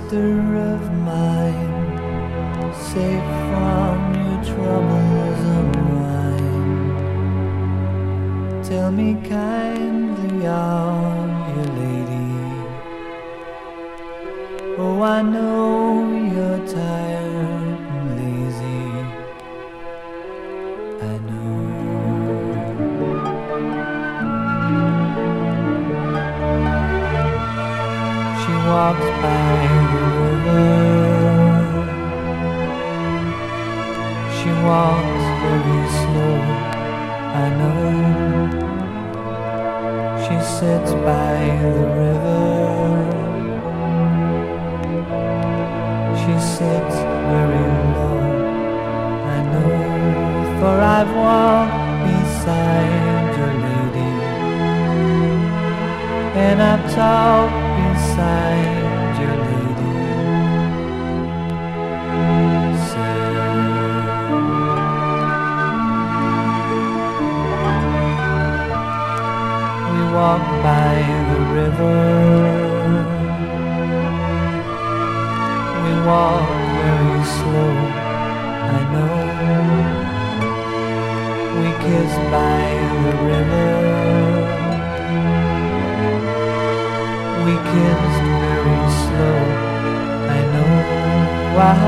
sister of mine, safe from your troubles unwind. Tell me kindly, are you lady? Oh, I know you're tired and lazy, I know. She walks by the river, she walks very slow, I know. She sits by the river, she sits very low, I know. For I've walked beside your lady, and I've talked beside your lady. We walk by the river, we walk very slow, I know. We kiss by the river, we kissed very slow, I know.